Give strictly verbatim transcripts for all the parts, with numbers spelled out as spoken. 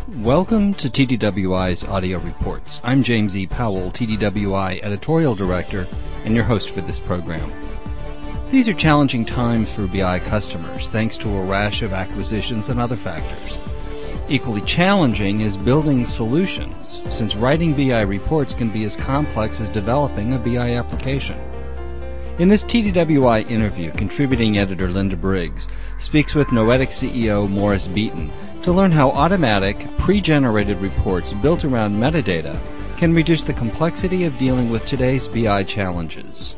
Welcome to T D W I's Audio Reports. I'm James E. Powell, T D W I Editorial Director, and your host for this program. These are challenging times for B I customers, thanks to a rash of acquisitions and other factors. Equally challenging is building solutions, since writing B I reports can be as complex as developing a B I application. In this T D W I interview, contributing editor Linda Briggs speaks with Noetic C E O Morris Beaton to learn how automatic, pre-generated reports built around metadata can reduce the complexity of dealing with today's B I challenges.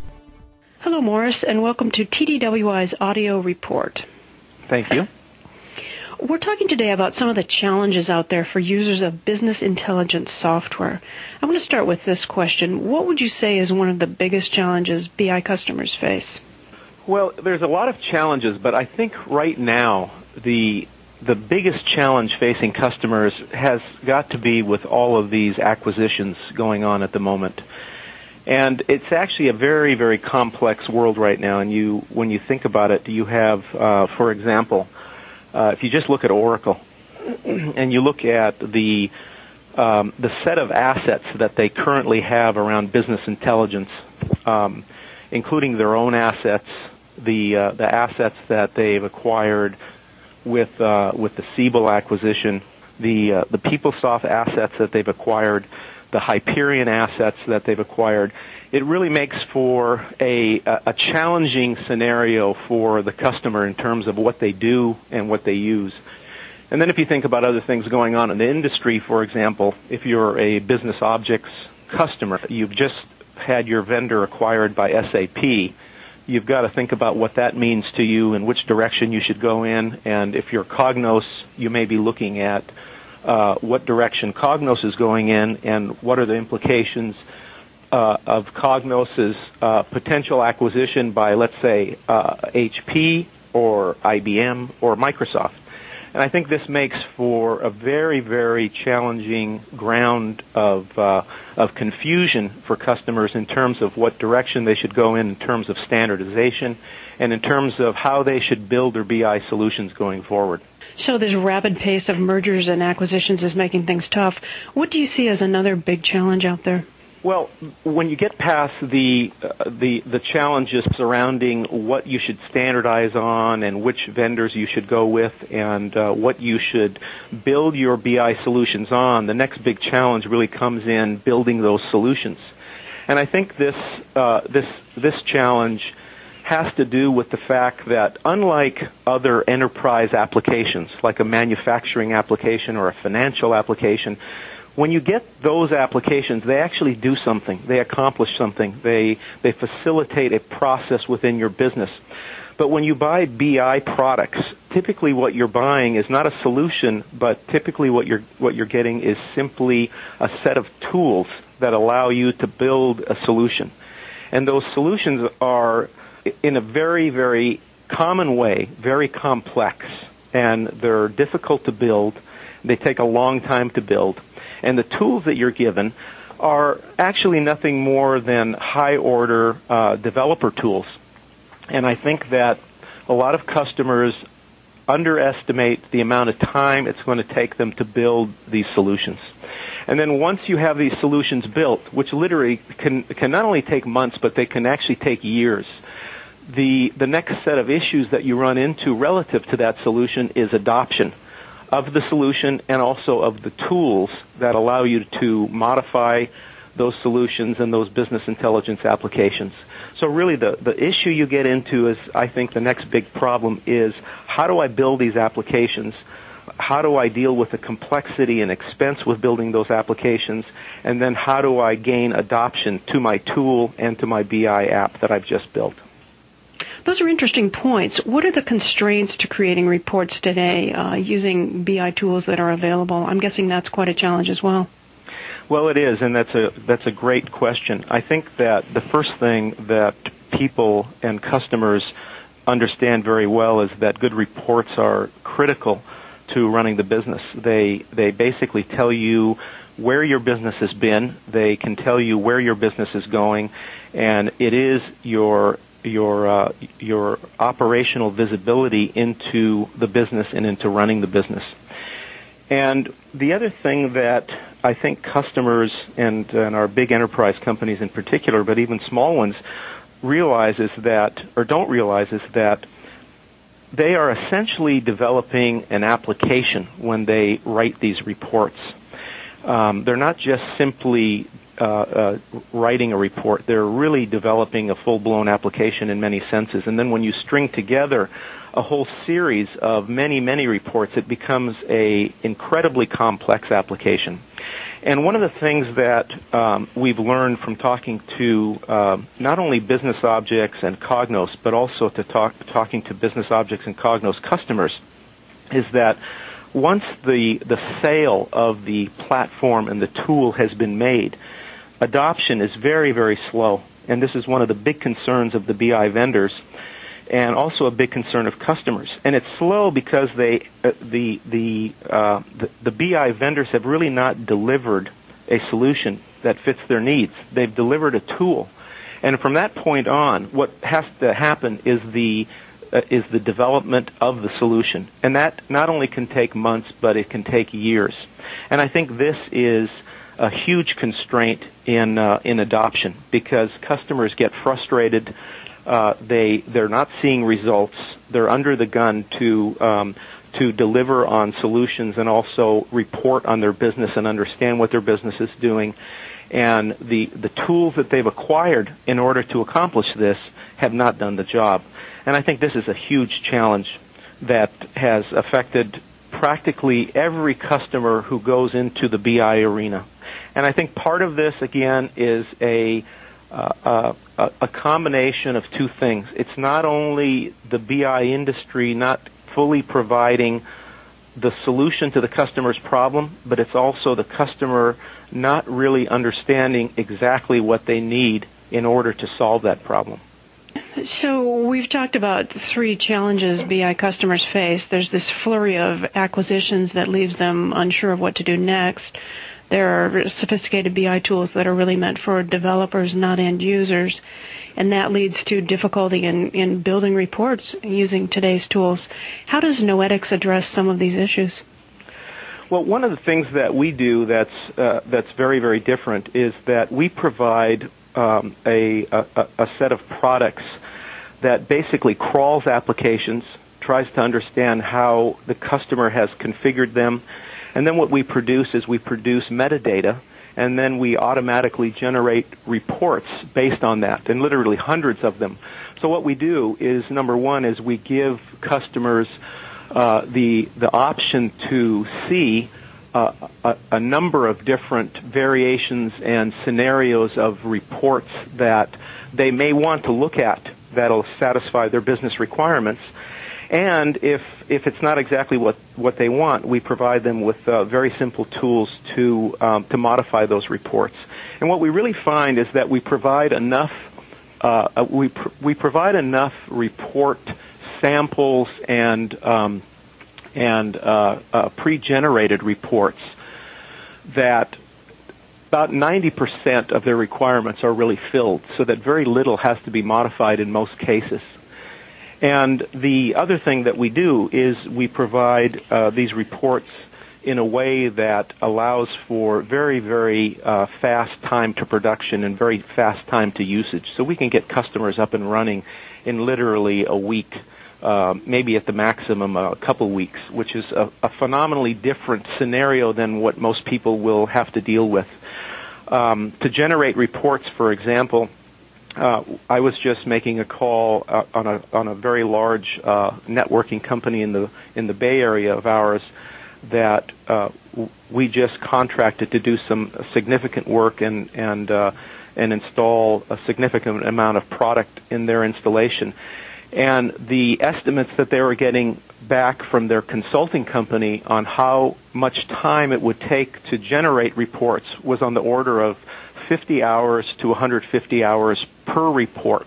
Hello, Morris, and welcome to T D W I's Audio Report. Thank you. We're talking today about some of the challenges out there for users of business intelligence software. I want to start with this question. What would you say is one of the biggest challenges B I customers face? Well, there's a lot of challenges, but I think right now the the biggest challenge facing customers has got to be with all of these acquisitions going on at the moment. And it's actually a very, very complex world right now. And you, when you think about it, you have, uh, for example, uh, if you just look at Oracle and you look at the um, the set of assets that they currently have around business intelligence, um, including their own assets, the uh, the assets that they've acquired with uh, with the Siebel acquisition, the uh, the PeopleSoft assets that they've acquired, the Hyperion assets that they've acquired, it really makes for a a challenging scenario for the customer in terms of what they do and what they use. And then if you think about other things going on in the industry, for example, if you're a Business Objects customer, you've just had your vendor acquired by S A P, you've got to think about what that means to you and which direction you should go in. And if you're Cognos, you may be looking at uh, what direction Cognos is going in and what are the implications uh, of Cognos' uh, potential acquisition by, let's say, uh, H P or I B M or Microsoft. And I think this makes for a very, very challenging ground of uh, of confusion for customers in terms of what direction they should go in in terms of standardization and in terms of how they should build their B I solutions going forward. So this rapid pace of mergers and acquisitions is making things tough. What do you see as another big challenge out there? Well, when you get past the uh, the the challenges surrounding what you should standardize on and which vendors you should go with and uh, what you should build your B I solutions on, the next big challenge really comes in building those solutions. And I think this uh, this this challenge has to do with the fact that unlike other enterprise applications, like a manufacturing application or a financial application, when you get those applications, they actually do something. They accomplish something. They they facilitate a process within your business. But when you buy B I products, typically what you're buying is not a solution, but typically what you're what you're getting is simply a set of tools that allow you to build a solution. And those solutions are, in a very, very common way, very complex, and they're difficult to build. They take a long time to build. And the tools that you're given are actually nothing more than high-order uh, developer tools. And I think that a lot of customers underestimate the amount of time it's going to take them to build these solutions. And then once you have these solutions built, which literally can can not only take months, but they can actually take years, the the next set of issues that you run into relative to that solution is adoption of the solution and also of the tools that allow you to modify those solutions and those business intelligence applications. So really the, the issue you get into is, I think the next big problem is, how do I build these applications? How do I deal with the complexity and expense with building those applications? And then how do I gain adoption to my tool and to my B I app that I've just built? Those are interesting points. What are the constraints to creating reports today uh, using B I tools that are available? I'm guessing that's quite a challenge as well. Well, it is, and that's a that's a great question. I think that the first thing that people and customers understand very well is that good reports are critical to running the business. They they basically tell you where your business has been. They can tell you where your business is going, and it is your your uh, your operational visibility into the business and into running the business. And the other thing that I think customers and, and our big enterprise companies in particular, but even small ones, realize is that, or don't realize is that they are essentially developing an application when they write these reports. Um, they're not just simply uh, uh, writing a report. They're really developing a full-blown application in many senses. And then when you string together a whole series of many, many reports, it becomes a incredibly complex application. And one of the things that um, we've learned from talking to uh, not only Business Objects and Cognos, but also to talk, talking to Business Objects and Cognos customers, is that once the the sale of the platform and the tool has been made, adoption is very, very slow. And this is one of the big concerns of the B I vendors, and also a big concern of customers. And it's slow because they, uh, the the, uh, the the B I vendors have really not delivered a solution that fits their needs. They've delivered a tool, and from that point on, what has to happen is the uh, is the development of the solution, and that not only can take months, but it can take years. And I think this is a huge constraint in uh, in adoption, because customers get frustrated. Uh, they they're not seeing results. They're under the gun to um, to deliver on solutions and also report on their business and understand what their business is doing. And the the tools that they've acquired in order to accomplish this have not done the job. And I think this is a huge challenge that has affected practically every customer who goes into the B I arena. And I think part of this, again, is a Uh, uh, a combination of two things. It's not only the B I industry not fully providing the solution to the customer's problem, but it's also the customer not really understanding exactly what they need in order to solve that problem. So we've talked about three challenges B I customers face. There's this flurry of acquisitions that leaves them unsure of what to do next. There are sophisticated B I tools that are really meant for developers, not end users, and that leads to difficulty in, in building reports using today's tools. How does Noetics address some of these issues? Well, one of the things that we do that's uh, that's very, very different is that we provide um, a, a, a set of products that basically crawls applications, tries to understand how the customer has configured them. And then what we produce is we produce metadata, and then we automatically generate reports based on that, and literally hundreds of them. So what we do is, number one, is we give customers uh, the the option to see uh, a, a number of different variations and scenarios of reports that they may want to look at that'll satisfy their business requirements. And if if it's not exactly what, what they want, we provide them with uh, very simple tools to um, to modify those reports. And what we really find is that we provide enough uh, we pr- we provide enough report samples and um, and uh, uh, pre-generated reports that about ninety percent of their requirements are really filled, so that very little has to be modified in most cases. And the other thing that we do is we provide uh, these reports in a way that allows for very, very uh, fast time to production and very fast time to usage. So we can get customers up and running in literally a week, uh, maybe at the maximum a couple weeks, which is a, a phenomenally different scenario than what most people will have to deal with. Um, to generate reports, for example, Uh, I was just making a call uh, on a on a very large uh, networking company in the in the Bay Area of ours that uh, we just contracted to do some significant work and and uh, and install a significant amount of product in their installation. And the estimates that they were getting back from their consulting company on how much time it would take to generate reports was on the order of fifty hours to one hundred fifty hours per report.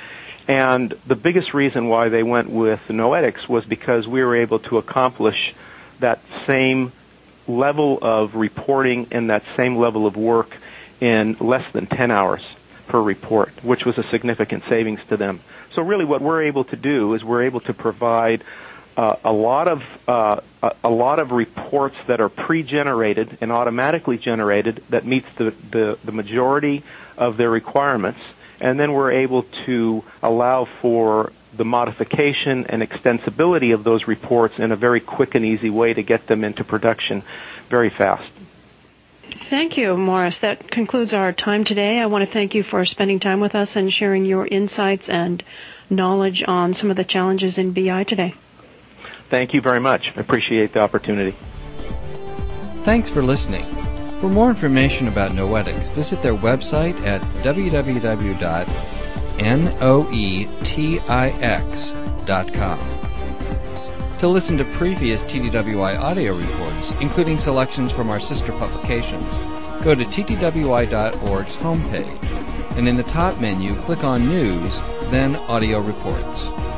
And the biggest reason why they went with Noetics was because we were able to accomplish that same level of reporting and that same level of work in less than ten hours per report, which was a significant savings to them. So really what we're able to do is we're able to provide uh, a lot of uh, a, a lot of reports that are pre-generated and automatically generated that meets the, the, the majority of their requirements, and then we're able to allow for the modification and extensibility of those reports in a very quick and easy way to get them into production very fast. Thank you, Morris. That concludes our time today. I want to thank you for spending time with us and sharing your insights and knowledge on some of the challenges in B I today. Thank you very much. I appreciate the opportunity. Thanks for listening. For more information about Noetix, visit their website at w w w dot noetix dot com. To listen to previous T D W I audio reports, including selections from our sister publications, go to T D W I dot org's homepage, and in the top menu, click on News, then Audio Reports.